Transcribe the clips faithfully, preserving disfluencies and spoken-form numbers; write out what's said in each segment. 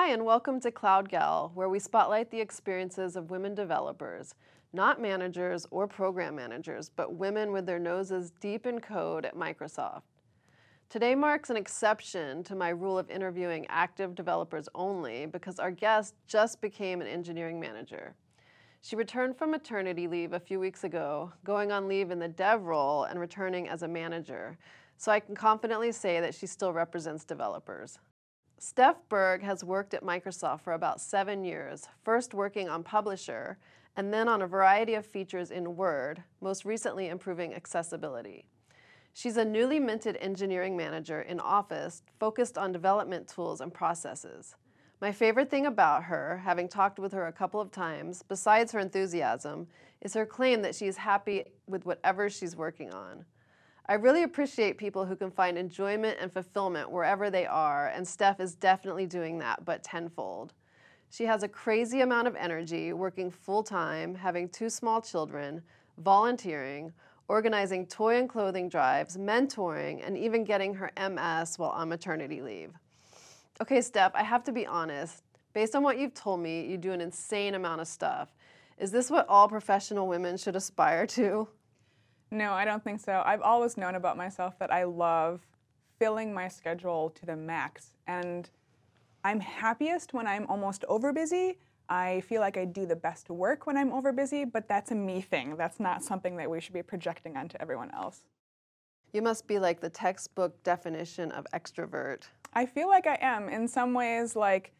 Hi, and welcome to Cloud Gal, where we spotlight the experiences of women developers, not managers or program managers, but women with their noses deep in code at Microsoft. Today marks an exception to my rule of interviewing active developers only because our guest just became an engineering manager. She returned from maternity leave a few weeks ago, going on leave in the dev role and returning as a manager, so I can confidently say that she still represents developers. Steph Berg has worked at Microsoft for about seven years, first working on Publisher, and then on a variety of features in Word, most recently improving accessibility. She's a newly minted engineering manager in Office, focused on development tools and processes. My favorite thing about her, having talked with her a couple of times, besides her enthusiasm, is her claim that she's happy with whatever she's working on. I really appreciate people who can find enjoyment and fulfillment wherever they are, and Steph is definitely doing that, but tenfold. She has a crazy amount of energy, working full-time, having two small children, volunteering, organizing toy and clothing drives, mentoring, and even getting her M S while on maternity leave. Okay, Steph, I have to be honest. Based on what you've told me, you do an insane amount of stuff. Is this what all professional women should aspire to? No, I don't think so. I've always known about myself that I love filling my schedule to the max. And I'm happiest when I'm almost over busy. I feel like I do the best work when I'm over busy, but that's a me thing. That's not something that we should be projecting onto everyone else. You must be like the textbook definition of extrovert. I feel like I am. In some ways, like,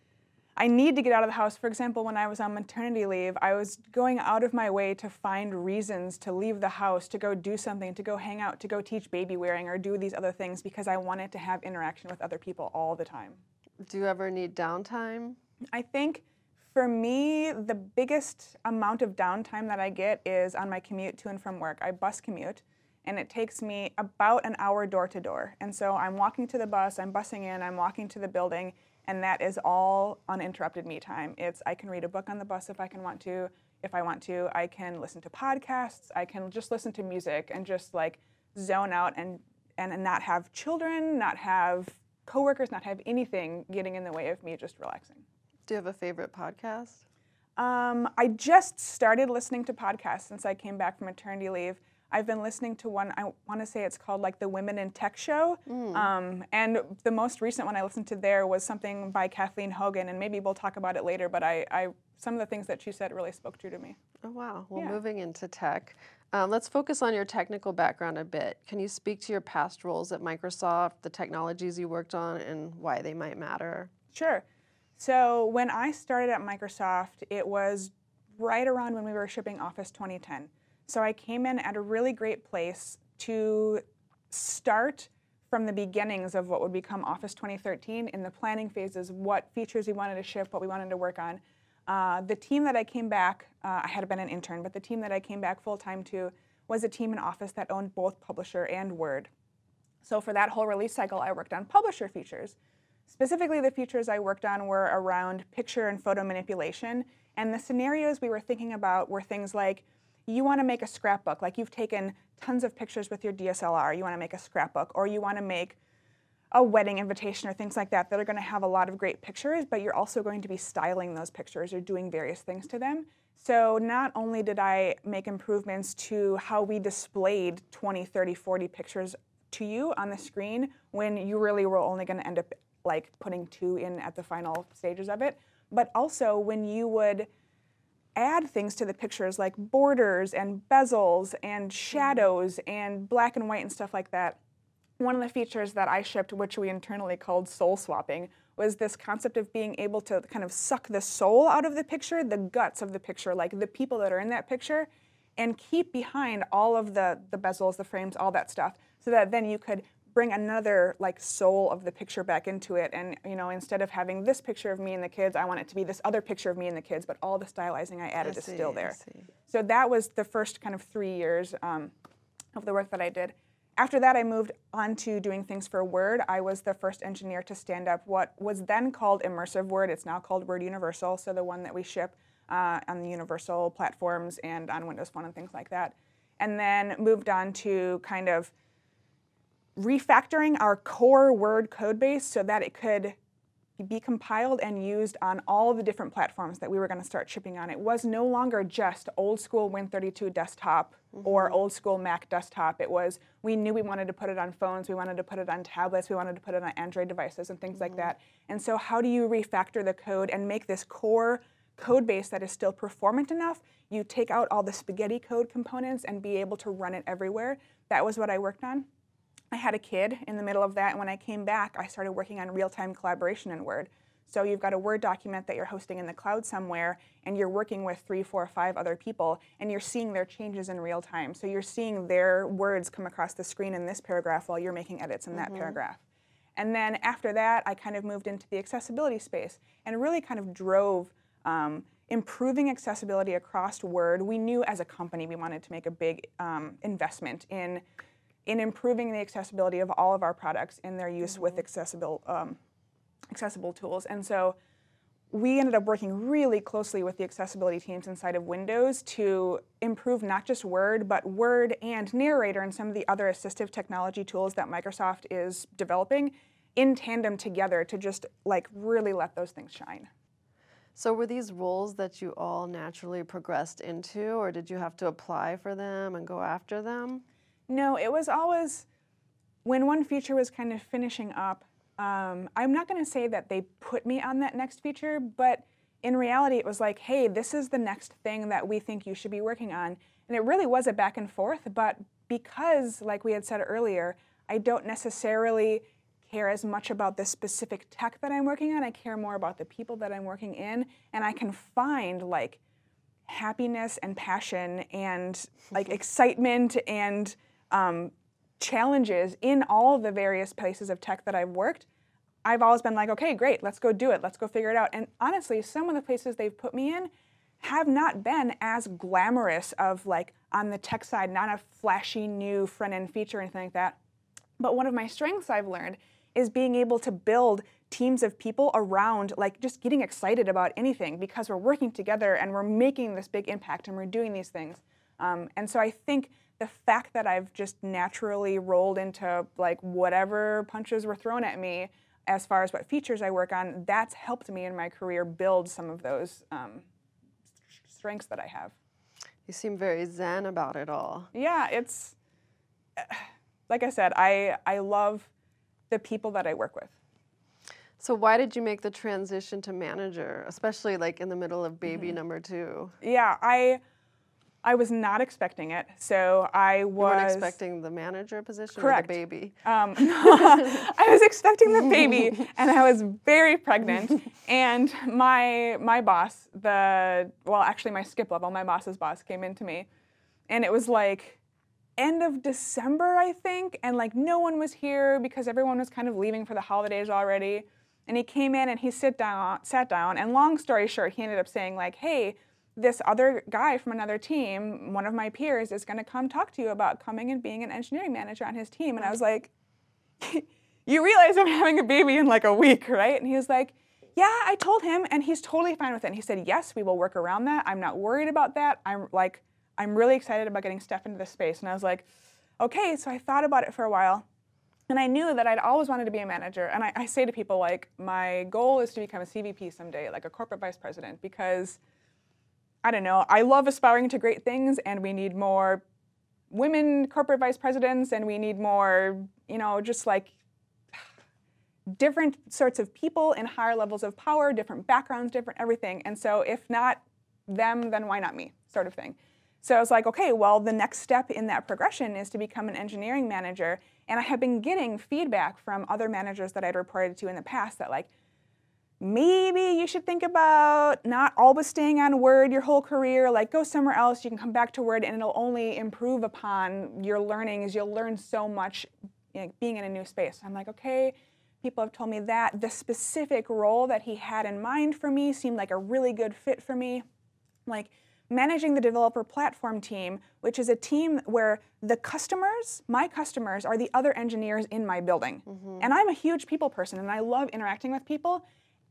I need to get out of the house. For example, when I was on maternity leave, I was going out of my way to find reasons to leave the house, to go do something, to go hang out, to go teach baby wearing or do these other things because I wanted to have interaction with other people all the time. Do you ever need downtime? I think for me, the biggest amount of downtime that I get is on my commute to and from work. I bus commute, and it takes me about an hour door to door. And so I'm walking to the bus, I'm busing in, I'm walking to the building, and that is all uninterrupted me time. It's I can read a book on the bus if I can want to. If I want to, I can listen to podcasts. I can just listen to music and just like zone out and and not have children, not have coworkers, not have anything getting in the way of me just relaxing. Do you have a favorite podcast? Um, I just started listening to podcasts since I came back from maternity leave. I've been listening to one, I want to say it's called like the Women in Tech Show. Mm. Um, and the most recent one I listened to there was something by Kathleen Hogan, and maybe we'll talk about it later, but I, I some of the things that she said really spoke true to me. Oh, wow. Well, yeah. Moving into tech, um, let's focus on your technical background a bit. Can you speak to your past roles at Microsoft, the technologies you worked on, and why they might matter? Sure. So when I started at Microsoft, it was right around when we were shipping Office twenty ten. So I came in at a really great place to start from the beginnings of what would become Office twenty thirteen in the planning phases, what features we wanted to ship, what we wanted to work on. Uh, the team that I came back, uh, I had been an intern, but the team that I came back full-time to was a team in Office that owned both Publisher and Word. So for that whole release cycle, I worked on Publisher features. Specifically, the features I worked on were around picture and photo manipulation, and the scenarios we were thinking about were things like you want to make a scrapbook, like you've taken tons of pictures with your D S L R, you want to make a scrapbook, or you want to make a wedding invitation or things like that that are going to have a lot of great pictures, but you're also going to be styling those pictures or doing various things to them. So not only did I make improvements to how we displayed twenty, thirty, forty pictures to you on the screen when you really were only going to end up like putting two in at the final stages of it, but also when you would add things to the pictures like borders and bezels and shadows and black and white and stuff like that. One of the features that I shipped, which we internally called soul swapping, was this concept of being able to kind of suck the soul out of the picture, the guts of the picture, like the people that are in that picture, and keep behind all of the, the bezels, the frames, all that stuff, so that then you could bring another like soul of the picture back into it. And you know, instead of having this picture of me and the kids, I want it to be this other picture of me and the kids, but all the stylizing I added I is see, still there. I see. So that was the first kind of three years um, of the work that I did. After that, I moved on to doing things for Word. I was the first engineer to stand up what was then called Immersive Word. It's now called Word Universal, so the one that we ship uh, on the Universal platforms and on Windows Phone and things like that. And then moved on to kind of refactoring our core Word code base so that it could be compiled and used on all the different platforms that we were going to start shipping on. It was no longer just old school Win thirty-two desktop mm-hmm. or old school Mac desktop. It was, we knew we wanted to put it on phones, we wanted to put it on tablets, we wanted to put it on Android devices and things mm-hmm. like that. And so how do you refactor the code and make this core code base that is still performant enough? You take out all the spaghetti code components and be able to run it everywhere. That was what I worked on. I had a kid in the middle of that, and when I came back, I started working on real-time collaboration in Word. So you've got a Word document that you're hosting in the cloud somewhere, and you're working with three, four, five other people, and you're seeing their changes in real time. So you're seeing their words come across the screen in this paragraph while you're making edits in that mm-hmm. paragraph. And then after that, I kind of moved into the accessibility space and really kind of drove um, improving accessibility across Word. We knew as a company we wanted to make a big um, investment in in improving the accessibility of all of our products in their use mm-hmm. with accessible, um, accessible tools. And so we ended up working really closely with the accessibility teams inside of Windows to improve not just Word, but Word and Narrator and some of the other assistive technology tools that Microsoft is developing in tandem together to just like really let those things shine. So were these roles that you all naturally progressed into, or did you have to apply for them and go after them? No, it was always, when one feature was kind of finishing up, um, I'm not going to say that they put me on that next feature, but in reality it was like, hey, this is the next thing that we think you should be working on. And it really was a back and forth, but because, like we had said earlier, I don't necessarily care as much about the specific tech that I'm working on, I care more about the people that I'm working in, and I can find like happiness and passion and like excitement and Um, challenges in all the various places of tech that I've worked. I've always been like, okay, great, let's go do it, let's go figure it out. And honestly, some of the places they've put me in have not been as glamorous of like on the tech side, not a flashy new front-end feature or anything like that. But one of my strengths I've learned is being able to build teams of people around like just getting excited about anything because we're working together and we're making this big impact and we're doing these things. Um, and so I think the fact that I've just naturally rolled into like whatever punches were thrown at me as far as what features I work on, that's helped me in my career build some of those um, strengths that I have. You seem very zen about it all. Yeah, it's, like I said, I, I love the people that I work with. So why did you make the transition to manager, especially like in the middle of baby mm-hmm. number two? Yeah, I... I was not expecting it, so I was... You weren't expecting the manager position correct. Or the baby? Um, I was expecting the baby, and I was very pregnant, and my my boss, the, well, actually my skip level, my boss's boss came in to me, and it was like end of December, I think, and like no one was here because everyone was kind of leaving for the holidays already, and he came in and he sit down, sat down, and long story short, he ended up saying like, hey, this other guy from another team, one of my peers, is going to come talk to you about coming and being an engineering manager on his team. And I was like, you realize I'm having a baby in like a week, right? And he was like, yeah, I told him, and he's totally fine with it. And he said, yes, we will work around that. I'm not worried about that. I'm like, I'm really excited about getting Steph into this space. And I was like, okay, so I thought about it for a while. And I knew that I'd always wanted to be a manager. And I, I say to people, like, my goal is to become a C V P someday, like a corporate vice president, because I don't know, I love aspiring to great things, and we need more women corporate vice presidents, and we need more, you know, just like different sorts of people in higher levels of power, different backgrounds, different everything. And so if not them, then why not me, sort of thing. So I was like, okay, well, the next step in that progression is to become an engineering manager. And I have been getting feedback from other managers that I'd reported to in the past that like, maybe you should think about not always staying on Word your whole career, like go somewhere else, you can come back to Word and it'll only improve upon your learnings. You'll learn so much, you know, being in a new space. I'm like, okay, people have told me that. The specific role that he had in mind for me seemed like a really good fit for me. Like managing the developer platform team, which is a team where the customers, my customers, are the other engineers in my building. Mm-hmm. And I'm a huge people person and I love interacting with people.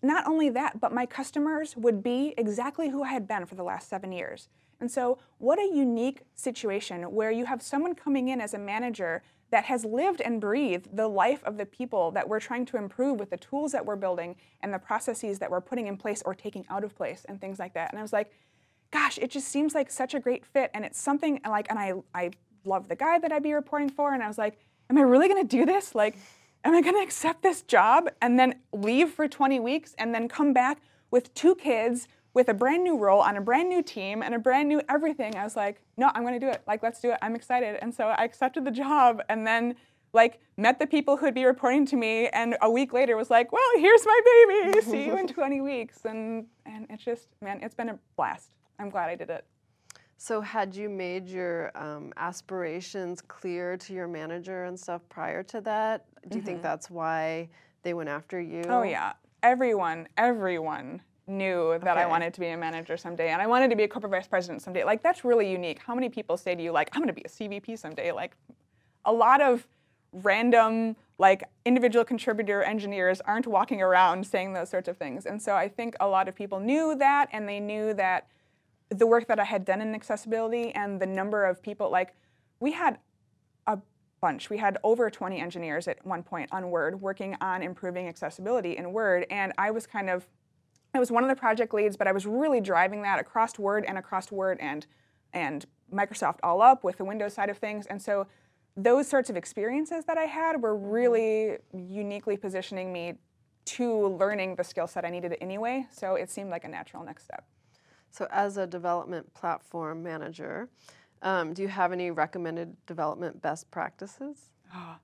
not only that, but my customers would be exactly who I had been for the last seven years. And so what a unique situation where you have someone coming in as a manager that has lived and breathed the life of the people that we're trying to improve with the tools that we're building and the processes that we're putting in place or taking out of place and things like that. And I was like, gosh, it just seems like such a great fit. And it's something like, and I, I love the guy that I'd be reporting for. And I was like, am I really gonna do this? Like, am I gonna accept this job and then leave for twenty weeks and then come back with two kids, with a brand new role on a brand new team and a brand new everything? I was like, no, I'm gonna do it. Like, let's do it. I'm excited. And so I accepted the job and then like met the people who'd be reporting to me, and a week later was like, well, here's my baby. See you in twenty weeks. And and it's just, man, it's been a blast. I'm glad I did it. So had you made your um, aspirations clear to your manager and stuff prior to that? Do you mm-hmm. think that's why they went after you? Oh yeah, everyone, everyone knew that okay. I wanted to be a manager someday, and I wanted to be a corporate vice president someday. Like, that's really unique. How many people say to you, like, I'm gonna be a C V P someday? Like, a lot of random, like, individual contributor engineers aren't walking around saying those sorts of things. And so I think a lot of people knew that, and they knew that the work that I had done in accessibility and the number of people, like, we had a bunch. We had over twenty engineers at one point on Word working on improving accessibility in Word, and I was kind of I was one of the project leads, but I was really driving that across Word and across Word and and Microsoft all up with the Windows side of things. And so those sorts of experiences that I had were really uniquely positioning me to learning the skill set I needed anyway. So it seemed like a natural next step. So as a development platform manager, um, do you have any recommended development best practices? Oh,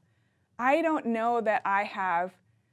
I don't know that I have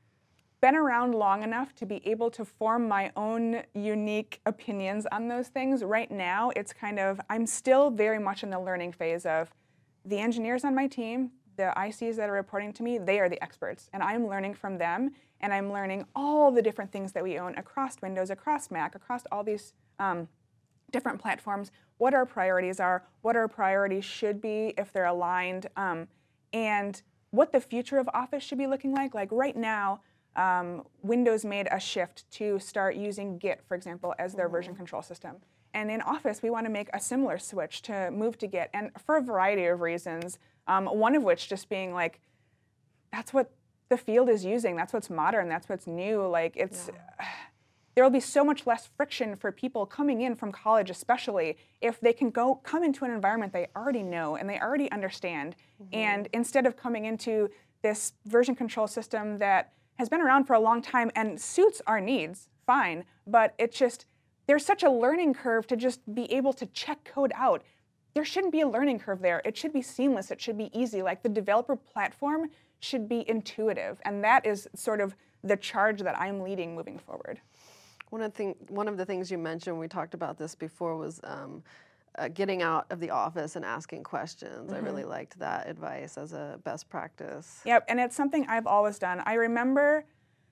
been around long enough to be able to form my own unique opinions on those things. Right now, it's kind of, I'm still very much in the learning phase of the engineers on my team, the I Cs that are reporting to me, they are the experts, and I'm learning from them, and I'm learning all the different things that we own across Windows, across Mac, across all these um, different platforms, what our priorities are, what our priorities should be if they're aligned, um, and what the future of Office should be looking like. Like right now, Um, Windows made a shift to start using Git, for example, as their mm-hmm. version control system. And in Office, we want to make a similar switch to move to Git, and for a variety of reasons, um, one of which just being like, that's what the field is using, that's what's modern, that's what's new. Like, it's, yeah. there will be so much less friction for people coming in from college, especially if they can go come into an environment they already know and they already understand. Mm-hmm. And instead of coming into this version control system that has been around for a long time and suits our needs, fine, but it's just, there's such a learning curve to just be able to check code out. There shouldn't be a learning curve there. It should be seamless, it should be easy. Like, the developer platform should be intuitive, and that is sort of the charge that I'm leading moving forward. One of the, thing, one of the things you mentioned, we talked about this before, was um, Uh, getting out of the office and asking questions. Mm-hmm. I really liked that advice as a best practice. Yep, and it's something I've always done. I remember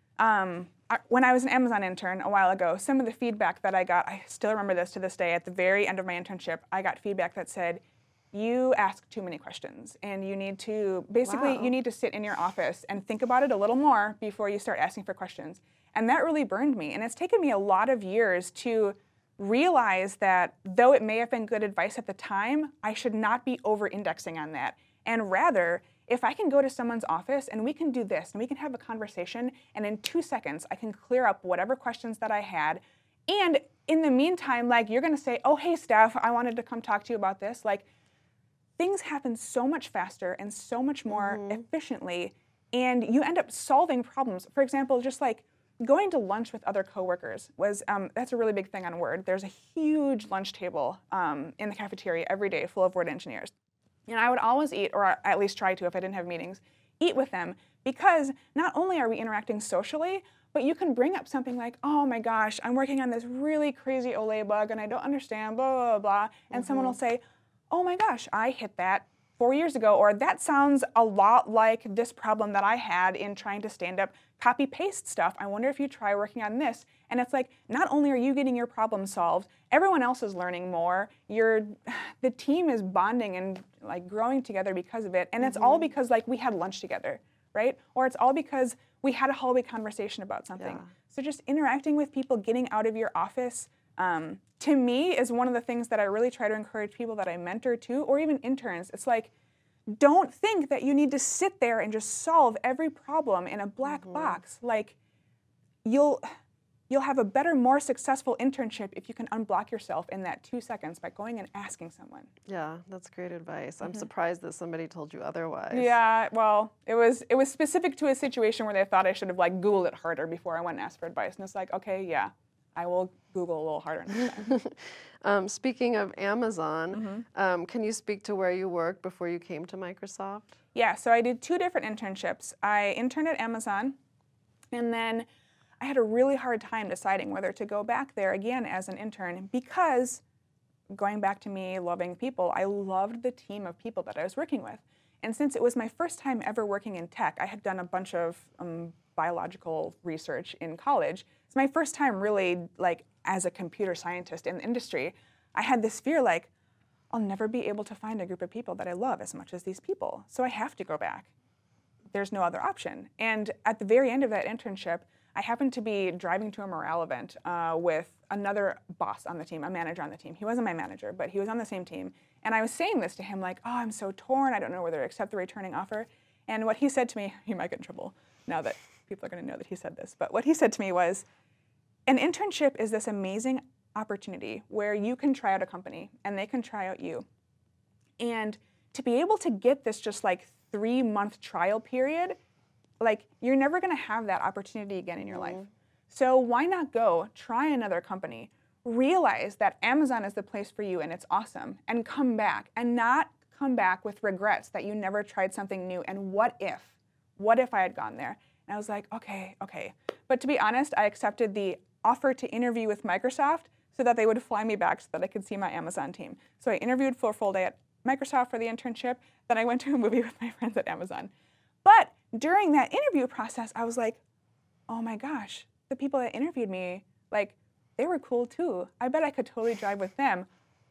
um, I, when I was an Amazon intern a while ago, some of the feedback that I got, I still remember this to this day, at the very end of my internship, I got feedback that said, you ask too many questions, and you need to, basically, wow. you need to sit in your office and think about it a little more before you start asking for questions. And that really burned me, and it's taken me a lot of years to realize that though it may have been good advice at the time, I should not be over-indexing on that. And rather, if I can go to someone's office and we can do this, and we can have a conversation, and in two seconds I can clear up whatever questions that I had, and in the meantime, like, you're gonna say, oh, hey, Steph, I wanted to come talk to you about this. Like, things happen so much faster and so much more mm-hmm. efficiently, and you end up solving problems. For example, just like, going to lunch with other coworkers was, um, that's a really big thing on Word. There's a huge lunch table um, in the cafeteria every day full of Word engineers. And I would always eat, or at least try to if I didn't have meetings, eat with them, because not only are we interacting socially, but you can bring up something like, oh my gosh, I'm working on this really crazy Olay bug and I don't understand, blah, blah, blah, blah. And mm-hmm. someone will say, oh my gosh, I hit that four years ago, or that sounds a lot like this problem that I had in trying to stand up copy-paste stuff. I wonder if you try working on this. And it's like, not only are you getting your problem solved, everyone else is learning more. You're, the team is bonding and like growing together because of it. And mm-hmm. it's all because like we had lunch together. right? Or it's all because we had a hallway conversation about something. Yeah. So just interacting with people, getting out of your office, um, to me is one of the things that I really try to encourage people that I mentor to, or even interns. It's like, don't think that you need to sit there and just solve every problem in a black mm-hmm. box. Like, you'll you'll have a better, more successful internship if you can unblock yourself in that two seconds by going and asking someone. Yeah, that's great advice. Mm-hmm. I'm surprised that somebody told you otherwise. Yeah, well, it was it was specific to a situation where they thought I should have like Googled it harder before I went and asked for advice. And it's like, okay, yeah, I will Google a little harder next time. um, speaking of Amazon, mm-hmm. um, can you speak to where you worked before you came to Microsoft? Yeah, so I did two different internships. I interned at Amazon, and then I had a really hard time deciding whether to go back there again as an intern because, going back to me loving people, I loved the team of people that I was working with. And since it was my first time ever working in tech, I had done a bunch of um, biological research in college. It's my first time really, like, as a computer scientist in the industry. I had this fear, like, I'll never be able to find a group of people that I love as much as these people, so I have to go back. There's no other option. And at the very end of that internship, I happened to be driving to a morale event uh, with another boss on the team, a manager on the team. He wasn't my manager, but he was on the same team. And I was saying this to him, like, oh, I'm so torn. I don't know whether to accept the returning offer. And what he said to me, he might get in trouble now that people are going to know that he said this, but what he said to me was, an internship is this amazing opportunity where you can try out a company and they can try out you. And to be able to get this just like three-month trial period, like, you're never going to have that opportunity again in your mm-hmm. life. So why not go, try another company, realize that Amazon is the place for you and it's awesome, and come back, and not come back with regrets that you never tried something new, and what if? What if I had gone there? And I was like, okay, okay. But to be honest, I accepted the offer to interview with Microsoft so that they would fly me back so that I could see my Amazon team. So I interviewed for a full day at Microsoft for the internship, then I went to a movie with my friends at Amazon. But during that interview process, I was like, oh my gosh, the people that interviewed me, like, they were cool too. I bet I could totally drive with them.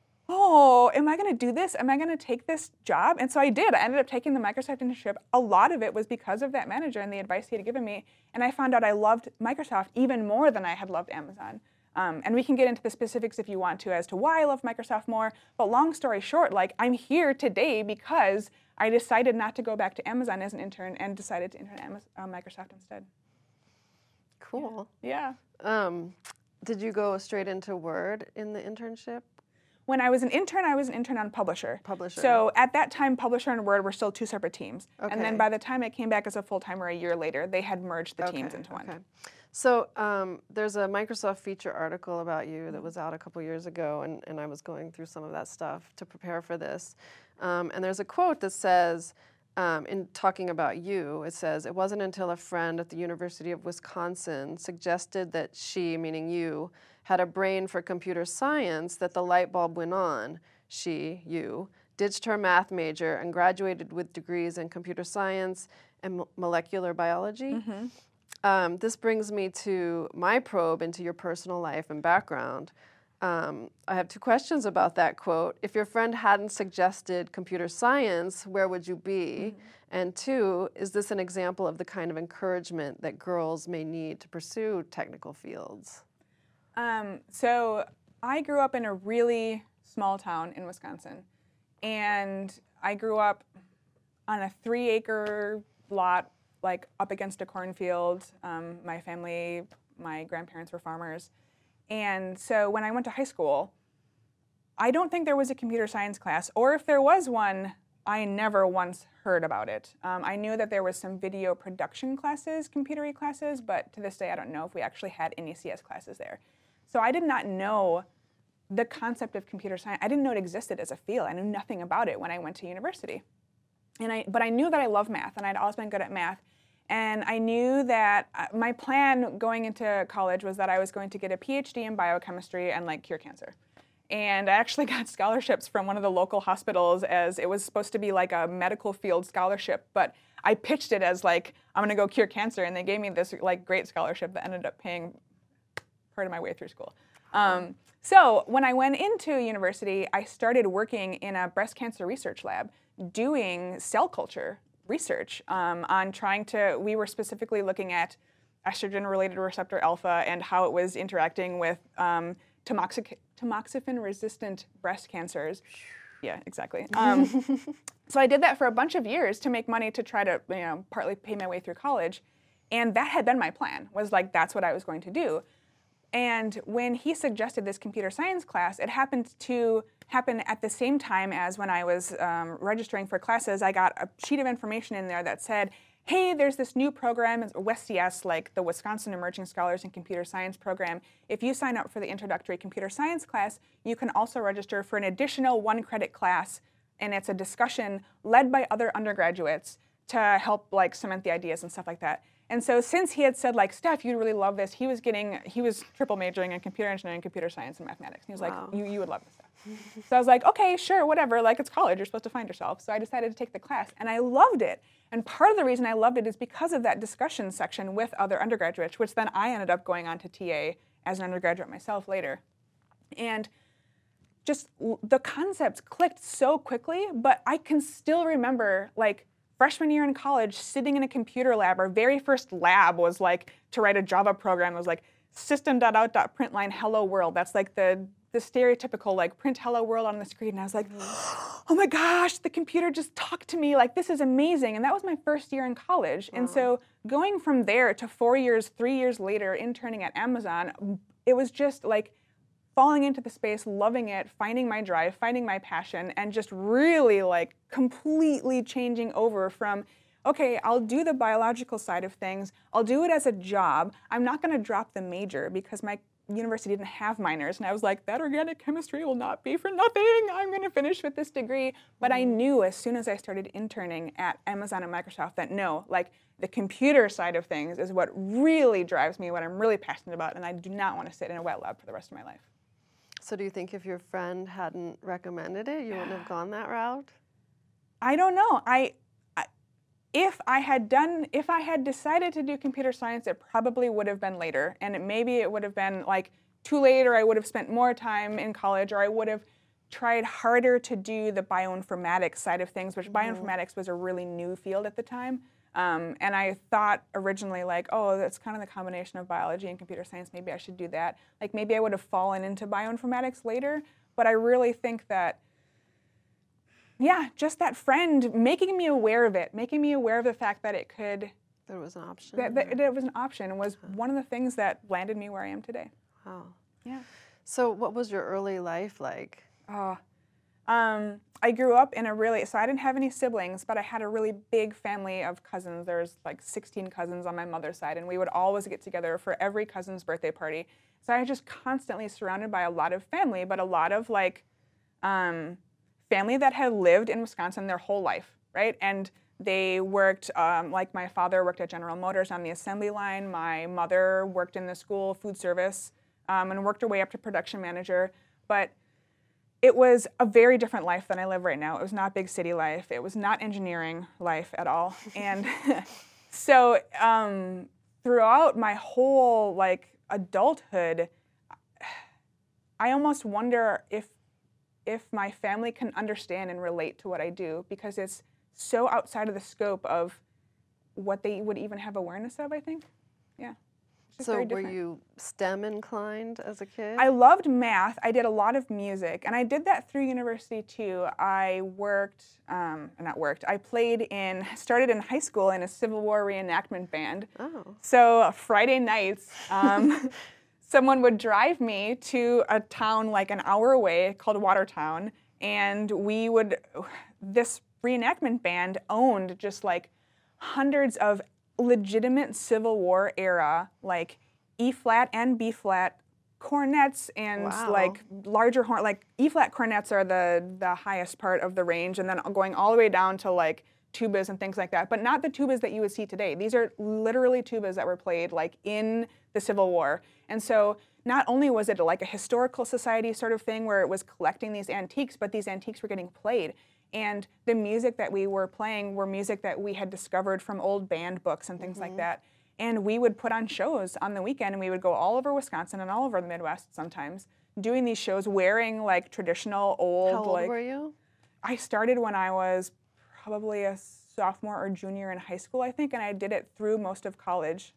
Oh, am I gonna do this? Am I gonna take this job? And so I did. I ended up taking the Microsoft internship. A lot of it was because of that manager and the advice he had given me. And I found out I loved Microsoft even more than I had loved Amazon. Um, and we can get into the specifics if you want to as to why I love Microsoft more. But long story short, like, I'm here today because I decided not to go back to Amazon as an intern and decided to intern at Amazon, uh, Microsoft instead. Cool. Yeah. Um, did you go straight into Word in the internship? When I was an intern, I was an intern on Publisher. Publisher. So at that time, Publisher and Word were still two separate teams. Okay. And then by the time I came back as a full-timer a year later, they had merged the okay. teams into one. Okay. So um, there's a Microsoft feature article about you that was out a couple years ago, and, and I was going through some of that stuff to prepare for this. Um, and there's a quote that says, um, in talking about you, it says, "It wasn't until a friend at the University of Wisconsin suggested that she," meaning you, "had a brain for computer science that the light bulb went on. She," you, "ditched her math major and graduated with degrees in computer science and mo- molecular biology." Mm-hmm. Um, this brings me to my probe into your personal life and background. Um, I have two questions about that quote. If your friend hadn't suggested computer science, where would you be? Mm-hmm. And two, is this an example of the kind of encouragement that girls may need to pursue technical fields? Um, so I grew up in a really small town in Wisconsin. And I grew up on a three acre lot, like up against a cornfield. Um, my family, my grandparents were farmers. And so when I went to high school, I don't think there was a computer science class, or if there was one, I never once heard about it. Um, I knew that there was some video production classes, computery classes, but to this day I don't know if we actually had any C S classes there. So I did not know the concept of computer science. I didn't know it existed as a field. I knew nothing about it when I went to university. And I, but I knew that I love math, and I'd always been good at math. And I knew that my plan going into college was that I was going to get a P H D in biochemistry and like cure cancer. And I actually got scholarships from one of the local hospitals, as it was supposed to be like a medical field scholarship, but I pitched it as like, I'm gonna go cure cancer, and they gave me this like great scholarship that ended up paying part of my way through school. Um, so when I went into university, I started working in a breast cancer research lab doing cell culture research um, on trying to, we were specifically looking at estrogen-related receptor alpha and how it was interacting with um, tamoxic- tamoxifen-resistant breast cancers. Yeah, exactly. Um, so I did that for a bunch of years to make money to try to, you know, partly pay my way through college. And that had been my plan, was like, that's what I was going to do. And when he suggested this computer science class, it happened to happen at the same time as when I was um, registering for classes. I got a sheet of information in there that said, hey, there's this new program, W S C S, like the Wisconsin Emerging Scholars in Computer Science program. If you sign up for the introductory computer science class, you can also register for an additional one credit class, and it's a discussion led by other undergraduates to help like cement the ideas and stuff like that. And so since he had said like, Steph, you'd really love this, he was getting, he was triple majoring in computer engineering, computer science, and mathematics. And he was Wow. like, you, you would love this stuff. So I was like, okay, sure, whatever, like it's college, you're supposed to find yourself. So I decided to take the class, and I loved it. And part of the reason I loved it is because of that discussion section with other undergraduates, which then I ended up going on to T A as an undergraduate myself later. And just the concepts clicked so quickly, but I can still remember like freshman year in college sitting in a computer lab. Our very first lab was like to write a Java program. It was like system.out.println hello world. That's like the the stereotypical like print hello world on the screen. And I was like, oh my gosh, the computer just talked to me. Like, this is amazing. And that was my first year in college. Wow. And so going from there to four years, three years later, interning at Amazon, it was just like falling into the space, loving it, finding my drive, finding my passion, and just really like completely changing over from, okay, I'll do the biological side of things. I'll do it as a job. I'm not going to drop the major because my university didn't have minors. And I was like, that organic chemistry will not be for nothing. I'm going to finish with this degree. But I knew as soon as I started interning at Amazon and Microsoft that no, like the computer side of things is what really drives me, what I'm really passionate about, and I do not want to sit in a wet lab for the rest of my life. So do you think if your friend hadn't recommended it, you wouldn't have gone that route? I don't know. I, I, if I had done, if I had decided to do computer science, it probably would have been later, and it, maybe it would have been like too late, or I would have spent more time in college, or I would have tried harder to do the bioinformatics side of things, which mm-hmm. bioinformatics was a really new field at the time. Um, and I thought originally like, oh, that's kind of the combination of biology and computer science. Maybe I should do that. Like maybe I would have fallen into bioinformatics later. But I really think that, yeah, just that friend making me aware of it, making me aware of the fact that it could, that it was an option. That, that, that it was an option was huh. one of the things that landed me where I am today. Wow. Yeah. So what was your early life like? Oh, um, I grew up in a really, so I didn't have any siblings, but I had a really big family of cousins. There's like sixteen cousins on my mother's side, and we would always get together for every cousin's birthday party. So I was just constantly surrounded by a lot of family, but a lot of like um, family that had lived in Wisconsin their whole life, right? And they worked, um, like my father worked at General Motors on the assembly line. My mother worked in the school food service um, and worked her way up to production manager. But it was a very different life than I live right now. It was not big city life. It was not engineering life at all. And so um, throughout my whole like adulthood, I almost wonder if if my family can understand and relate to what I do, because it's so outside of the scope of what they would even have awareness of, I think. Yeah. So were you STEM inclined as a kid? I loved math. I did a lot of music, and I did that through university too. I worked, um, not worked, I played in, started in high school in a Civil War reenactment band. Oh. So Friday nights, um, someone would drive me to a town like an hour away called Watertown, and we would, this reenactment band owned just like hundreds of legitimate Civil War era, like E-flat and B-flat cornets, and wow. like larger horn, like E-flat cornets are the the highest part of the range, and then going all the way down to like tubas and things like that, but not the tubas that you would see today. These are literally tubas that were played like in the Civil War. And so not only was it like a historical society sort of thing where it was collecting these antiques, but these antiques were getting played. And the music that we were playing were music that we had discovered from old band books and things mm-hmm. like that. And we would put on shows on the weekend, and we would go all over Wisconsin and all over the Midwest sometimes, doing these shows wearing like traditional old. How old like, were you? I started when I was probably a sophomore or junior in high school, I think, and I did it through most of college.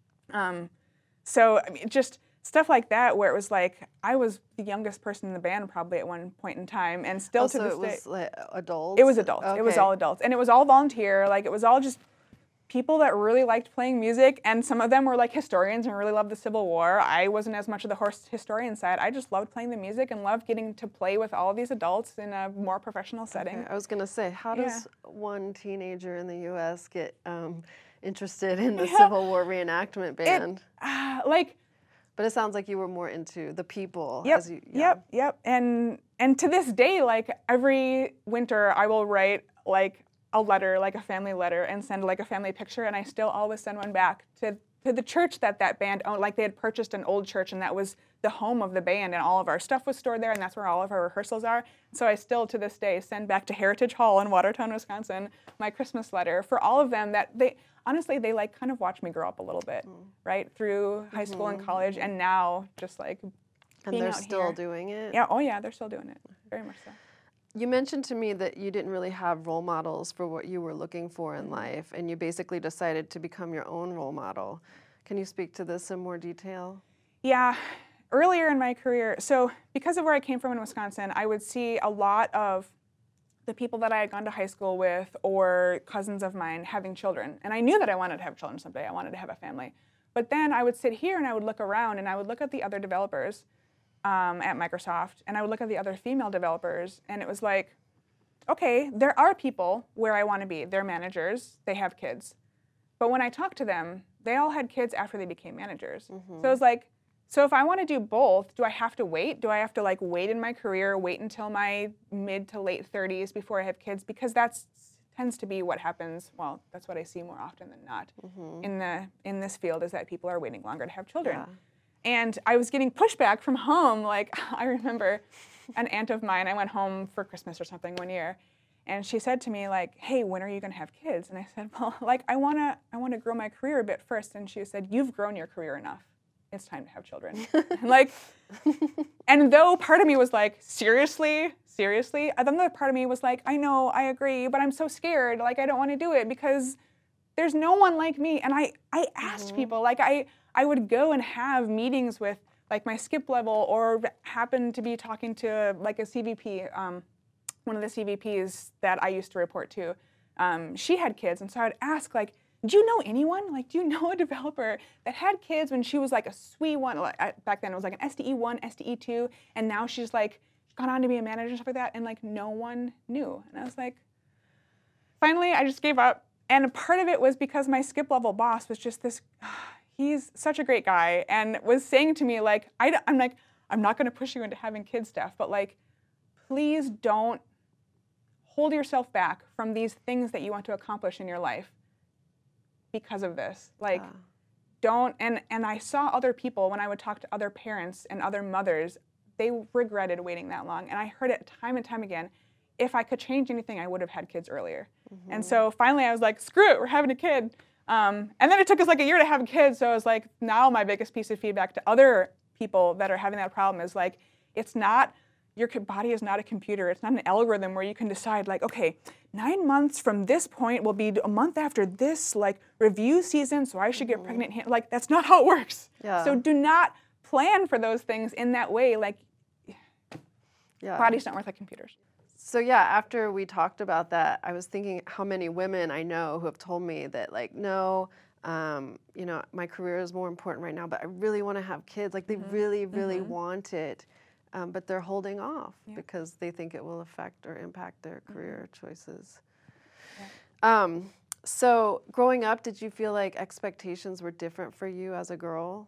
Um, so I mean, just stuff like that, where it was like I was the youngest person in the band probably at one point in time, and still Oh, to so this it was day, like adults? it was adults. It was Okay. all adults, and it was all volunteer. Like it was all just people that really liked playing music, and some of them were like historians and really loved the Civil War. I wasn't as much of the horse historian side. I just loved playing the music and loved getting to play with all of these adults in a more professional setting. Okay, I was gonna say, how Yeah. does one teenager in the U S get um, interested in the Yeah. Civil War reenactment It, band? uh, like. But it sounds like you were more into the people. Yep, As you, yeah. yep, yep. And and to this day, like every winter, I will write like a letter, like a family letter, and send like a family picture, and I still always send one back to to the church that that band owned. Like they had purchased an old church, and that was the home of the band, and all of our stuff was stored there, and that's where all of our rehearsals are. So I still, to this day, send back to Heritage Hall in Watertown, Wisconsin, my Christmas letter for all of them that they. Honestly, they like kind of watch me grow up a little bit, mm. right, through high school Mm-hmm. and college, and now just like And being they're out still here. doing it? Yeah, oh yeah, they're still doing it, very much so. You mentioned to me that you didn't really have role models for what you were looking for in life, and you basically decided to become your own role model. Can you speak to this in more detail? Yeah, earlier in my career, so because of where I came from in Wisconsin, I would see a lot of the people that I had gone to high school with or cousins of mine having children. And I knew that I wanted to have children someday. I wanted to have a family. But then I would sit here and I would look around and I would look at the other developers um, at Microsoft, and I would look at the other female developers, and it was like, okay, there are people where I want to be. They're managers, they have kids. But when I talked to them, they all had kids after they became managers. Mm-hmm. So it was like, so if I want to do both, do I have to wait? Do I have to like wait in my career, wait until my mid to late thirties before I have kids? Because that's tends to be what happens. Well, that's what I see more often than not mm-hmm. in the in this field, is that people are waiting longer to have children. Yeah. And I was getting pushback from home. Like I remember an aunt of mine, I went home for Christmas or something one year, and she said to me like, "Hey, when are you going to have kids?" And I said, "Well, like I want to I want to grow my career a bit first." And she said, "You've grown your career enough. It's time to have children." Like, and though part of me was like, seriously, seriously, another part of me was like, I know, I agree, but I'm so scared. Like, I don't want to do it because there's no one like me. And I, I asked mm-hmm. people, like, I, I would go and have meetings with like my skip level, or happen to be talking to like a C V P, um, one of the C V Ps that I used to report to. Um, she had kids, and so I would ask like, do you know anyone? Like, do you know a developer that had kids when she was like a S W E one? Like, back then it was like an S T E one, S T E two, and now she's like gone on to be a manager and stuff like that, and like no one knew. And I was like, finally, I just gave up. And part of it was because my skip level boss was just this, he's such a great guy, and was saying to me like, I, I'm like, I'm not going to push you into having kid stuff, but like, please don't hold yourself back from these things that you want to accomplish in your life because of this. Like, yeah. don't, and, and I saw other people, when I would talk to other parents and other mothers, they regretted waiting that long. And I heard it time and time again. If I could change anything, I would have had kids earlier. Mm-hmm. And so finally I was like, screw it, we're having a kid. Um, and then it took us like a year to have a kid. So I was like, now my biggest piece of feedback to other people that are having that problem is like, it's not, your body is not a computer. It's not an algorithm where you can decide like, okay, nine months from this point will be a month after this like review season, so I should get mm-hmm. pregnant. Like, that's not how it works. Yeah. So do not plan for those things in that way. Like, yeah. Bodies don't work like computers. So yeah, after we talked about that, I was thinking how many women I know who have told me that like, no, um, you know, my career is more important right now, but I really want to have kids. Like they mm-hmm. really, really mm-hmm. want it. Um, but they're holding off yeah. because they think it will affect or impact their career mm-hmm. choices. Yeah. Um, so growing up, did you feel like expectations were different for you as a girl?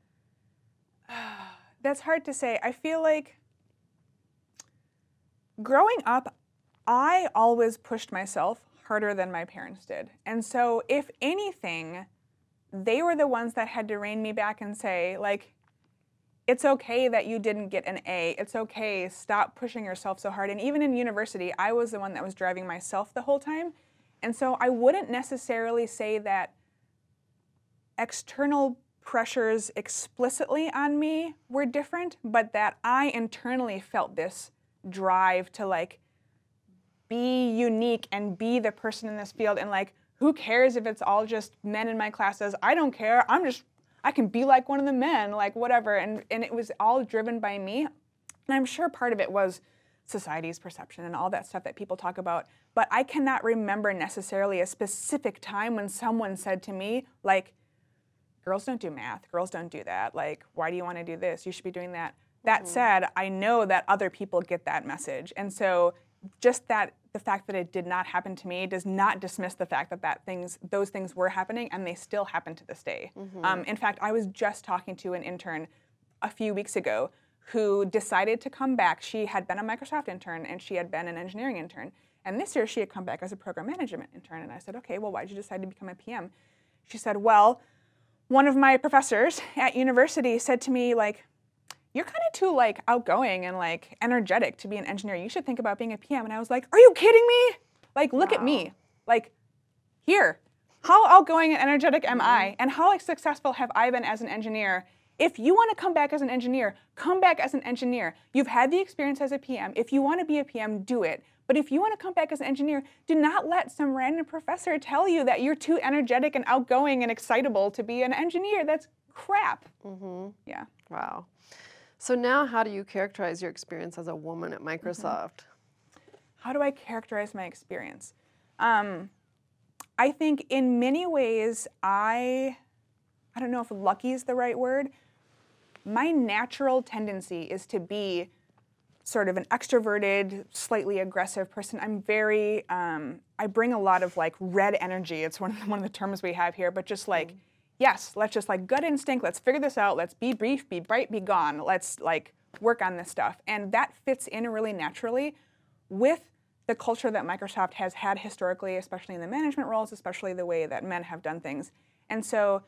That's hard to say. I feel like growing up, I always pushed myself harder than my parents did. And so if anything, they were the ones that had to rein me back and say, like, it's okay that you didn't get an A. It's okay. Stop pushing yourself so hard. And even in university, I was the one that was driving myself the whole time. And so I wouldn't necessarily say that external pressures explicitly on me were different, but that I internally felt this drive to like be unique and be the person in this field. And like, who cares if it's all just men in my classes? I don't care. I'm just, I can be like one of the men, like whatever. And, and it was all driven by me. And I'm sure part of it was society's perception and all that stuff that people talk about. But I cannot remember necessarily a specific time when someone said to me, like, girls don't do math, girls don't do that. Like, why do you want to do this? You should be doing that. That mm-hmm. said, I know that other people get that message. And so just that, the fact that it did not happen to me does not dismiss the fact that, that things, those things were happening and they still happen to this day. Mm-hmm. Um, in fact, I was just talking to an intern a few weeks ago who decided to come back. She had been a Microsoft intern and she had been an engineering intern. And this year she had come back as a program management intern. And I said, okay, well, why did you decide to become a P M? She said, well, one of my professors at university said to me, like, you're kind of too like outgoing and like energetic to be an engineer. You should think about being a P M. And I was like, are you kidding me? Like, look wow. at me. Like, here, how outgoing and energetic am mm-hmm. I? And how like, successful have I been as an engineer? If you want to come back as an engineer, come back as an engineer. You've had the experience as a P M. If you want to be a P M, do it. But if you want to come back as an engineer, do not let some random professor tell you that you're too energetic and outgoing and excitable to be an engineer. That's crap. Mm-hmm. Yeah. Wow. So now how do you characterize your experience as a woman at Microsoft? Mm-hmm. How do I characterize my experience? Um, I think in many ways, I, I don't know if lucky is the right word. My natural tendency is to be sort of an extroverted, slightly aggressive person. I'm very, um, I bring a lot of like red energy. It's one of the, one of the terms we have here, but just like, mm. yes, let's just like gut instinct, let's figure this out, let's be brief, be bright, be gone, let's like work on this stuff. And that fits in really naturally with the culture that Microsoft has had historically, especially in the management roles, especially the way that men have done things. And so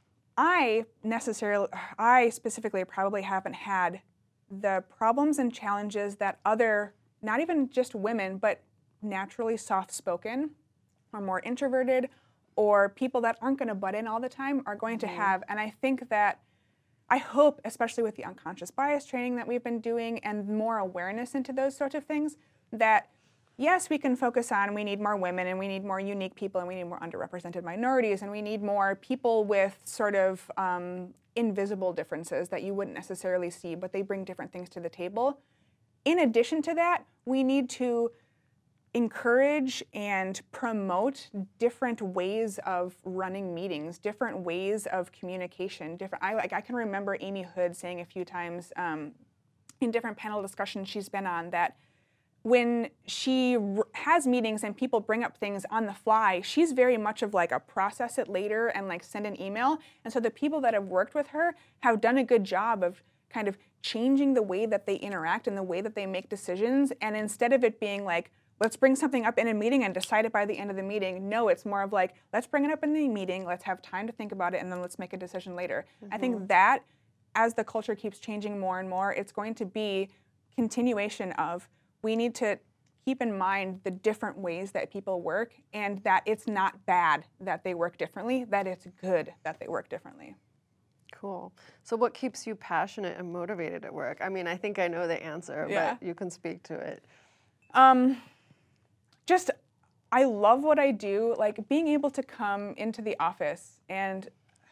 I necessarily, I specifically probably haven't had the problems and challenges that other, not even just women, but naturally soft-spoken or more introverted or people that aren't going to butt in all the time are going to have. And I think that, I hope, especially with the unconscious bias training that we've been doing and more awareness into those sorts of things, that yes, we can focus on we need more women and we need more unique people and we need more underrepresented minorities and we need more people with sort of um, invisible differences that you wouldn't necessarily see, but they bring different things to the table. In addition to that, we need to encourage and promote different ways of running meetings, different ways of communication. Different. I like. I can remember Amy Hood saying a few times um, in different panel discussions she's been on that when she r- has meetings and people bring up things on the fly, she's very much of like a process it later and like send an email. And so the people that have worked with her have done a good job of kind of changing the way that they interact and the way that they make decisions. And instead of it being like, let's bring something up in a meeting and decide it by the end of the meeting, no, it's more of like, let's bring it up in the meeting, let's have time to think about it, and then let's make a decision later. Mm-hmm. I think that as the culture keeps changing more and more, it's going to be continuation of we need to keep in mind the different ways that people work and that it's not bad that they work differently, that it's good that they work differently. Cool. So what keeps you passionate and motivated at work? I mean, I think I know the answer, yeah. but you can speak to it. Um, just, I love what I do. Like being able to come into the office and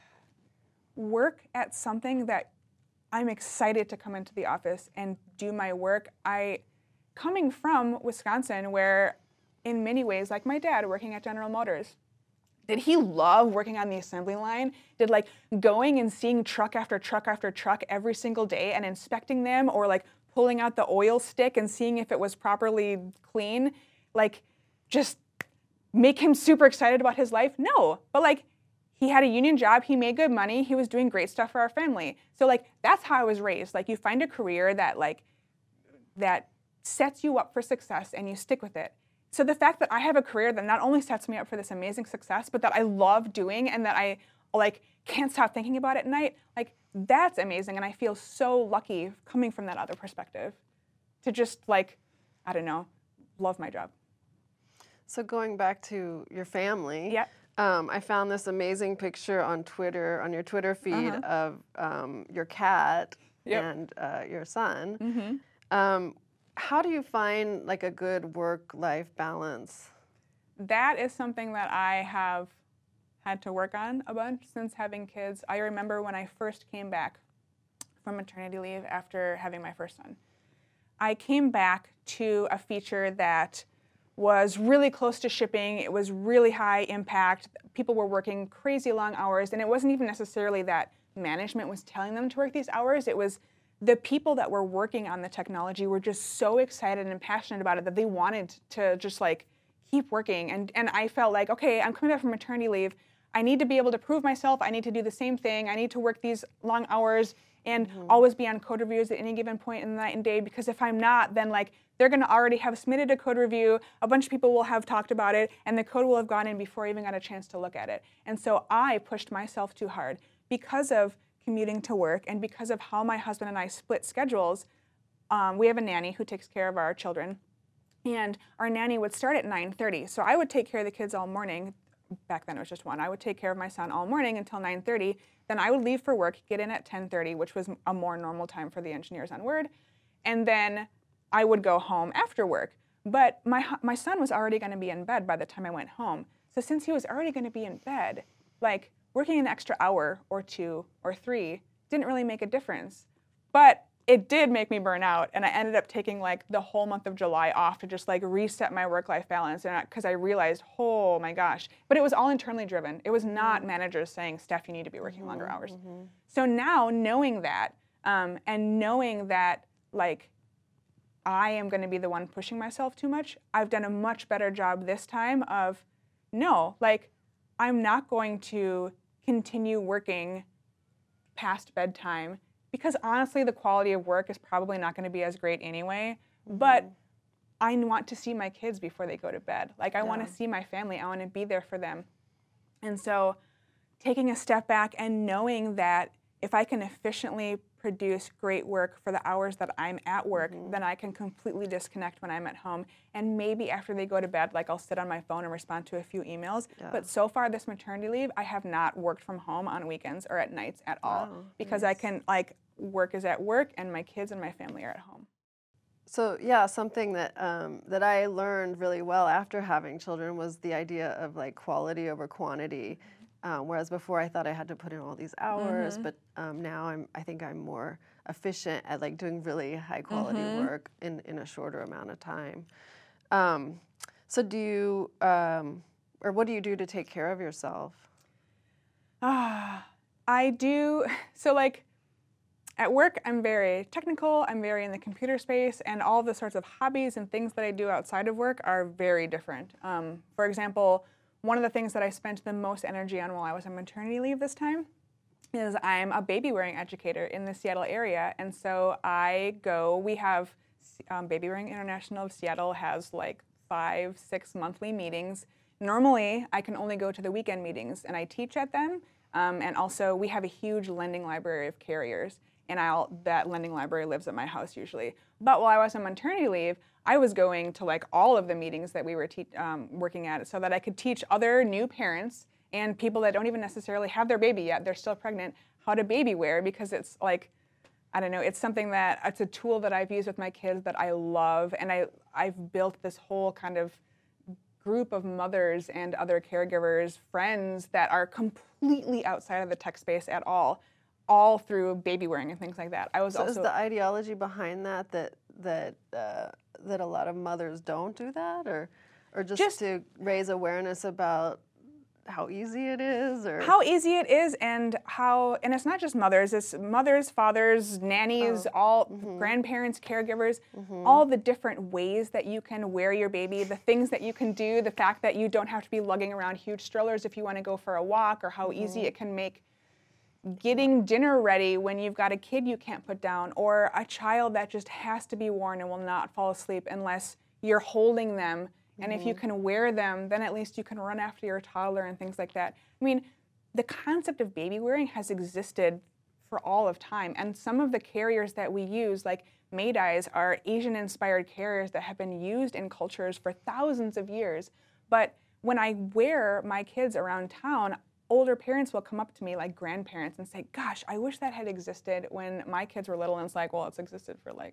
work at something that I'm excited to come into the office and do my work. I Coming from Wisconsin, where in many ways, like my dad working at General Motors, did he love working on the assembly line? Did like going and seeing truck after truck after truck every single day and inspecting them or like pulling out the oil stick and seeing if it was properly clean, like just make him super excited about his life? No, but like he had a union job, he made good money, he was doing great stuff for our family. So like that's how I was raised. Like you find a career that like, that sets you up for success and you stick with it. So the fact that I have a career that not only sets me up for this amazing success, but that I love doing and that I like can't stop thinking about at night, like that's amazing. And I feel so lucky coming from that other perspective to just like, I don't know, love my job. So going back to your family, yeah. um, I found this amazing picture on Twitter, on your Twitter feed uh-huh. of um, your cat yep. and uh, your son. Mm-hmm. Um, how do you find like a good work-life balance? That is something that I have had to work on a bunch since having kids. I remember when I first came back from maternity leave after having my first son. I came back to a feature that was really close to shipping. It was really high impact. People were working crazy long hours, and it wasn't even necessarily that management was telling them to work these hours. It was the people that were working on the technology were just so excited and passionate about it that they wanted to just like keep working. And, and I felt like, okay, I'm coming back from maternity leave. I need to be able to prove myself. I need to do the same thing. I need to work these long hours and mm-hmm. always be on code reviews at any given point in the night and day, because if I'm not, then like they're going to already have submitted a code review, a bunch of people will have talked about it, and the code will have gone in before I even got a chance to look at it. And so I pushed myself too hard because of commuting to work and because of how my husband and I split schedules. Um, we have a nanny who takes care of our children, and our nanny would start at nine thirty. So I would take care of the kids all morning. Back then it was just one. I would take care of my son all morning until nine thirty. Then I would leave for work, get in at ten thirty, which was a more normal time for the engineers on Word. And then I would go home after work. But my, my son was already going to be in bed by the time I went home. So since he was already going to be in bed, like working an extra hour or two or three didn't really make a difference. But it did make me burn out, and I ended up taking like the whole month of July off to just like reset my work-life balance, and because I, I realized, oh my gosh. But it was all internally driven. It was not mm-hmm. managers saying, Steph, you need to be working mm-hmm. longer hours. Mm-hmm. So now knowing that, um, and knowing that like I am going to be the one pushing myself too much, I've done a much better job this time of, no, like I'm not going to continue working past bedtime, because honestly, the quality of work is probably not going to be as great anyway. Mm-hmm. But I want to see my kids before they go to bed. Like, I yeah. want to see my family. I want to be there for them. And so taking a step back and knowing that if I can efficiently produce great work for the hours that I'm at work, mm-hmm. then I can completely disconnect when I'm at home. And maybe after they go to bed, like I'll sit on my phone and respond to a few emails. Yeah. But so far this maternity leave, I have not worked from home on weekends or at nights at all. Wow. Because nice. I can, like, work is at work and my kids and my family are at home. So yeah, something that um, that I learned really well after having children was the idea of like quality over quantity. Um, whereas before I thought I had to put in all these hours, mm-hmm. but um, now I'm I think I'm more efficient at like doing really high quality mm-hmm. work in, in a shorter amount of time. Um, so do you um, or what do you do to take care of yourself? Ah, I do. So like. At work, I'm very technical, I'm very in the computer space, and all the sorts of hobbies and things that I do outside of work are very different. Um, for example, one of the things that I spent the most energy on while I was on maternity leave this time is I'm a baby wearing educator in the Seattle area, and so I go, we have um, Baby Wearing International of Seattle has like five, six monthly meetings. Normally, I can only go to the weekend meetings, and I teach at them, um, and also we have a huge lending library of carriers. And I'll, that lending library lives at my house usually. But while I was on maternity leave, I was going to like all of the meetings that we were te- um, working at so that I could teach other new parents and people that don't even necessarily have their baby yet, they're still pregnant, how to baby wear, because it's like, I don't know, it's something that, it's a tool that I've used with my kids that I love, and I, I've built this whole kind of group of mothers and other caregivers, friends that are completely outside of the tech space at all. All through baby wearing and things like that. I was so also. Is the ideology behind that that that uh, that a lot of mothers don't do that, or or just, just to raise awareness about how easy it is, or how easy it is, and how, and it's not just mothers. It's mothers, fathers, nannies, oh. all mm-hmm. grandparents, caregivers, mm-hmm. all the different ways that you can wear your baby, the things that you can do, the fact that you don't have to be lugging around huge strollers if you want to go for a walk, or how mm-hmm. easy it can make getting dinner ready when you've got a kid you can't put down, or a child that just has to be worn and will not fall asleep unless you're holding them. Mm-hmm. And if you can wear them, then at least you can run after your toddler and things like that. I mean, the concept of baby wearing has existed for all of time. And some of the carriers that we use, like Maydays, are Asian-inspired carriers that have been used in cultures for thousands of years. But when I wear my kids around town, older parents will come up to me, like grandparents, and say, gosh, I wish that had existed when my kids were little. And it's like, well, it's existed for like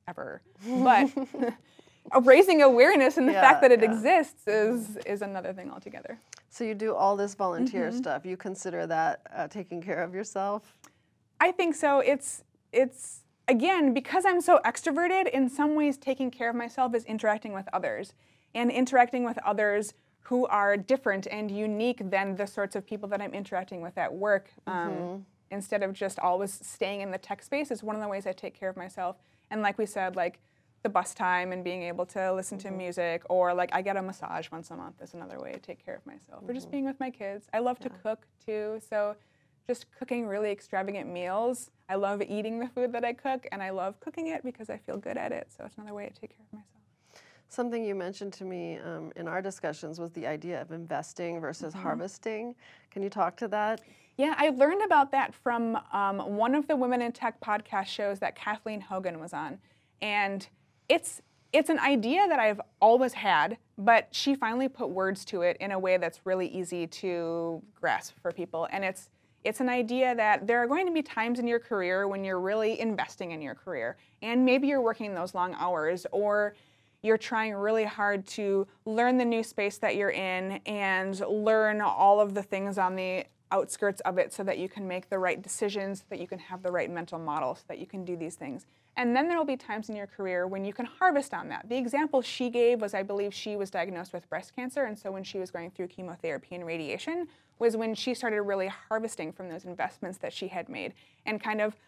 ever. But raising awareness and the Yeah, fact that it yeah. exists is is another thing altogether. So you do all this volunteer Mm-hmm. stuff. You consider that uh, taking care of yourself? I think so. It's it's again, because I'm so extroverted, in some ways taking care of myself is interacting with others, and interacting with others who are different and unique than the sorts of people that I'm interacting with at work. Um, Mm-hmm. Instead of just always staying in the tech space is one of the ways I take care of myself. And like we said, like the bus time and being able to listen Mm-hmm. to music, or like I get a massage once a month is another way to take care of myself. Mm-hmm. Or just being with my kids. I love to Yeah. cook too, so just cooking really extravagant meals. I love eating the food that I cook, and I love cooking it because I feel good at it. So it's another way to take care of myself. Something you mentioned to me um, in our discussions was the idea of investing versus Mm-hmm. harvesting. Can you talk to that? Yeah, I learned about that from um, one of the Women in Tech podcast shows that Kathleen Hogan was on. And it's it's an idea that I've always had, but she finally put words to it in a way that's really easy to grasp for people. And it's it's an idea that there are going to be times in your career when you're really investing in your career. And maybe you're working those long hours, or you're trying really hard to learn the new space that you're in and learn all of the things on the outskirts of it so that you can make the right decisions, so that you can have the right mental model, so that you can do these things. And then there will be times in your career when you can harvest on that. The example she gave was, I believe she was diagnosed with breast cancer, and so when she was going through chemotherapy and radiation was when she started really harvesting from those investments that she had made. And kind of,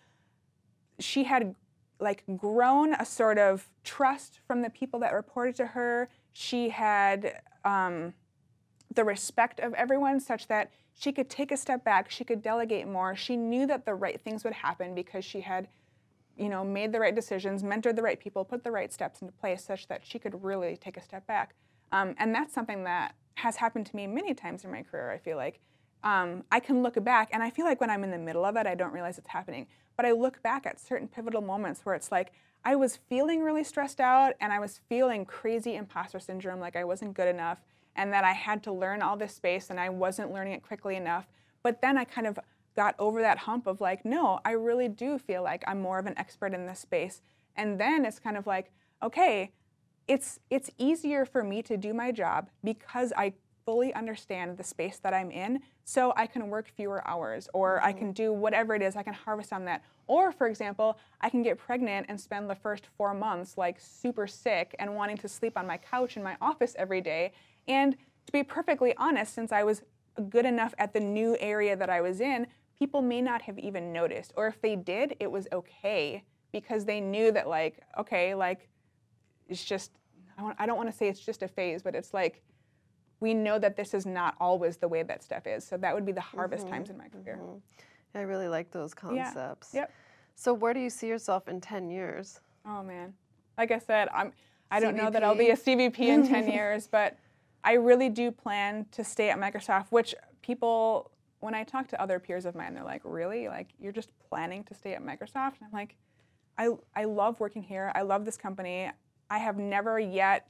she had like grown a sort of trust from the people that reported to her. She had um, the respect of everyone such that she could take a step back, she could delegate more. She knew that the right things would happen because she had, you know, made the right decisions, mentored the right people, put the right steps into place such that she could really take a step back. Um, and that's something that has happened to me many times in my career, I feel like. Um, I can look back, and I feel like when I'm in the middle of it, I don't realize it's happening. But I look back at certain pivotal moments where it's like, I was feeling really stressed out, and I was feeling crazy imposter syndrome, like I wasn't good enough, and that I had to learn all this space, and I wasn't learning it quickly enough. But then I kind of got over that hump of like, no, I really do feel like I'm more of an expert in this space. And then it's kind of like, okay, it's it's easier for me to do my job because I fully understand the space that I'm in, so I can work fewer hours, or mm-hmm. I can do whatever it is, I can harvest on that. Or, for example, I can get pregnant and spend the first four months like super sick and wanting to sleep on my couch in my office every day. And to be perfectly honest, since I was good enough at the new area that I was in, people may not have even noticed. Or if they did, it was okay because they knew that like, okay, like it's just, I, want, I don't want to say it's just a phase, but it's like, we know that this is not always the way that stuff is. So that would be the harvest mm-hmm. times in my career. Mm-hmm. I really like those concepts. Yeah. Yep. So where do you see yourself in ten years? Oh man. Like I said, I'm I don't C V P? know that I'll be a C V P in ten years, but I really do plan to stay at Microsoft, which people, when I talk to other peers of mine, they're like, really? Like, you're just planning to stay at Microsoft? And I'm like, I I love working here. I love this company. I have never yet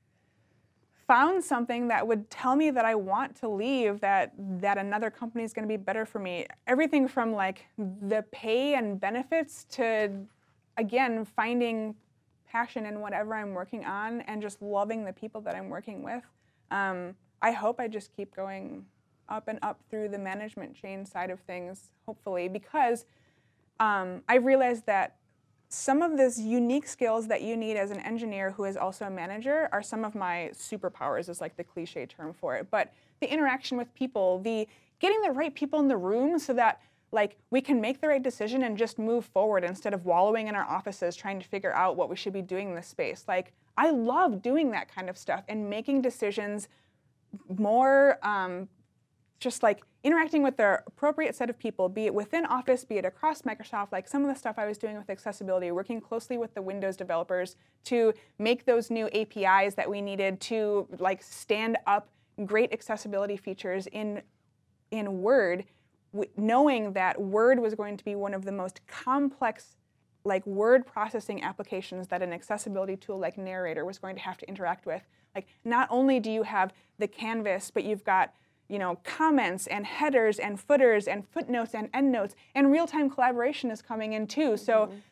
found something that would tell me that I want to leave, that that another company is going to be better for me. Everything from like the pay and benefits to, again, finding passion in whatever I'm working on and just loving the people that I'm working with. Um, I hope I just keep going up and up through the management chain side of things, hopefully, because um, I realized that some of these unique skills that you need as an engineer who is also a manager are some of my superpowers, is like the cliche term for it. But the interaction with people, the getting the right people in the room so that like we can make the right decision and just move forward instead of wallowing in our offices trying to figure out what we should be doing in this space. Like, I love doing that kind of stuff and making decisions more um, just like interacting with the appropriate set of people, be it within Office, be it across Microsoft, like some of the stuff I was doing with accessibility, working closely with the Windows developers to make those new A P Is that we needed to like stand up great accessibility features in, in Word, w- knowing that Word was going to be one of the most complex like word processing applications that an accessibility tool like Narrator was going to have to interact with. Like, not only do you have the canvas, but you've got you know, comments and headers and footers and footnotes and endnotes, and real-time collaboration is coming in too. So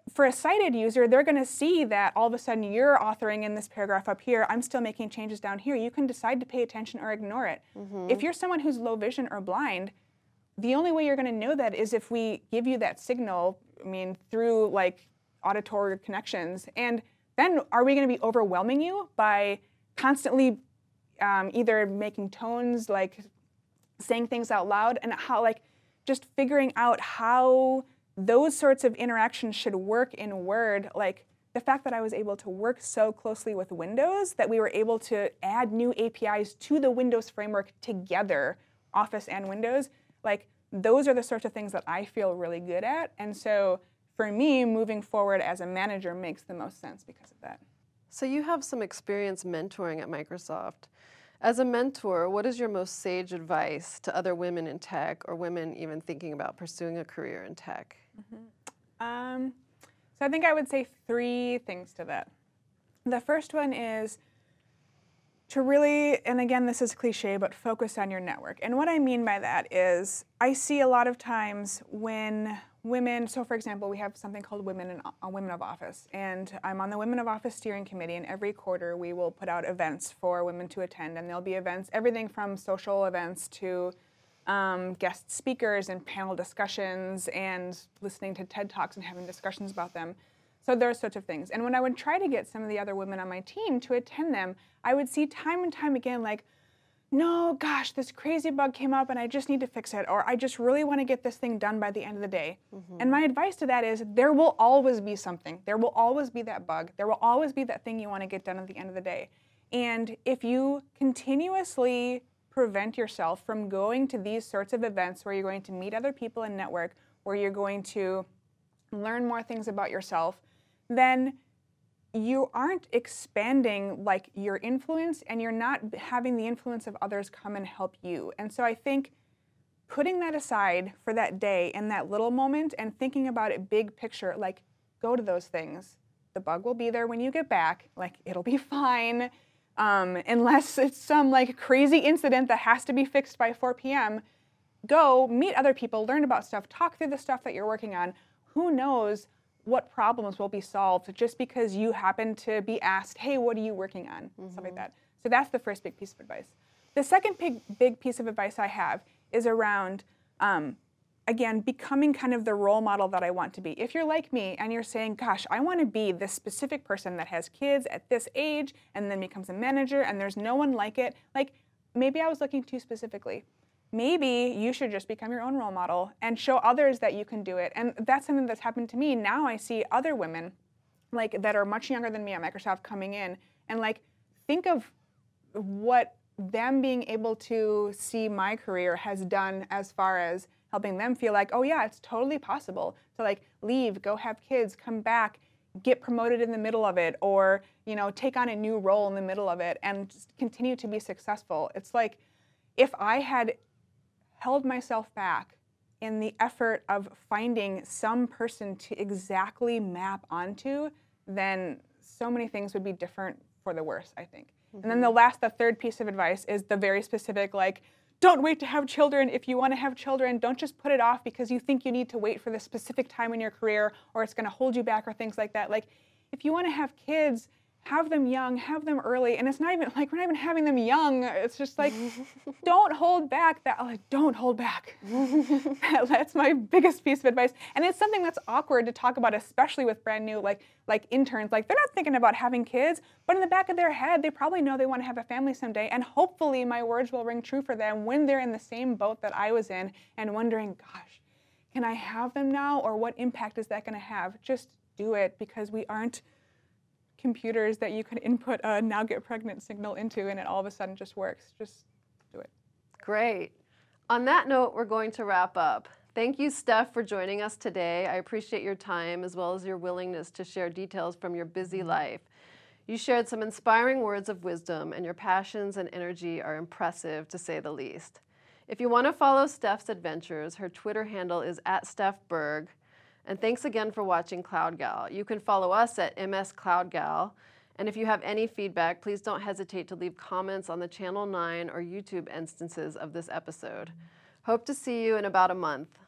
for a sighted user, they're going to see that all of a sudden you're authoring in this paragraph up here, I'm still making changes down here. You can decide to pay attention or ignore it. Mm-hmm. If you're someone who's low vision or blind, the only way you're going to know that is if we give you that signal, I mean, through like auditory connections. And then are we going to be overwhelming you by constantly um, either making tones, like saying things out loud, and how like just figuring out how those sorts of interactions should work in Word, like the fact that I was able to work so closely with Windows that we were able to add new A P Is to the Windows framework together, Office and Windows, like those are the sorts of things that I feel really good at. And so for me, moving forward as a manager makes the most sense because of that. So you have some experience mentoring at Microsoft. As a mentor, what is your most sage advice to other women in tech or women even thinking about pursuing a career in tech? Mm-hmm. um, so I think I would say three things to that. The first one is to really, and again, this is cliche, but focus on your network. And what I mean by that is I see a lot of times when women, so for example, we have something called Women in uh, Women of Office, and I'm on the Women of Office steering committee, and every quarter we will put out events for women to attend, and there'll be events, everything from social events to um, guest speakers and panel discussions and listening to TED Talks and having discussions about them. So those sorts of things. And when I would try to get some of the other women on my team to attend them, I would see time and time again, like, no, gosh, this crazy bug came up and I just need to fix it, or I just really want to get this thing done by the end of the day. Mm-hmm. And my advice to that is there will always be something. There will always be that bug. There will always be that thing you want to get done at the end of the day. And if you continuously prevent yourself from going to these sorts of events where you're going to meet other people and network, where you're going to learn more things about yourself, then you aren't expanding like your influence, and you're not having the influence of others come and help you. And so I think putting that aside for that day in that little moment and thinking about it big picture, like go to those things. The bug will be there when you get back, like it'll be fine. Um, unless it's some like crazy incident that has to be fixed by four p m Go meet other people, learn about stuff, talk through the stuff that you're working on. Who knows what problems will be solved just because you happen to be asked, hey, what are you working on? Mm-hmm. Stuff like that. So that's the first big piece of advice. The second big, big piece of advice I have is around, um, again, becoming kind of the role model that I want to be. If you're like me and you're saying, gosh, I want to be this specific person that has kids at this age and then becomes a manager and there's no one like it, like maybe I was looking too specifically. Maybe you should just become your own role model and show others that you can do it. And that's something that's happened to me. Now I see other women like that are much younger than me at Microsoft coming in and like think of what them being able to see my career has done as far as helping them feel like, oh yeah, it's totally possible to like leave, go have kids, come back, get promoted in the middle of it, or you know, take on a new role in the middle of it and just continue to be successful. It's like if I had held myself back in the effort of finding some person to exactly map onto, then so many things would be different for the worse, I think. Mm-hmm. And then the last, the third piece of advice is the very specific, like, don't wait to have children. If you want to have children, don't just put it off because you think you need to wait for this specific time in your career or it's going to hold you back or things like that. Like, if you want to have kids, have them young, have them early, and it's not even like we're not even having them young. It's just like, don't hold back. That like, don't hold back. That's my biggest piece of advice, and it's something that's awkward to talk about, especially with brand new like like interns. Like they're not thinking about having kids, but in the back of their head, they probably know they want to have a family someday. And hopefully, my words will ring true for them when they're in the same boat that I was in, and wondering, gosh, can I have them now, or what impact is that going to have? Just do it, because we aren't computers that you can input a now get pregnant signal into and it all of a sudden just works. Just do it. Great. On that note, we're going to wrap up. Thank you, Steph, for joining us today. I appreciate your time as well as your willingness to share details from your busy life. You shared some inspiring words of wisdom, and your passions and energy are impressive, to say the least. If you want to follow Steph's adventures, her Twitter handle is at Steph Berg. And thanks again for watching Cloud Gal. You can follow us at M S Cloud Gal. And if you have any feedback, please don't hesitate to leave comments on the Channel nine or YouTube instances of this episode. Hope to see you in about a month.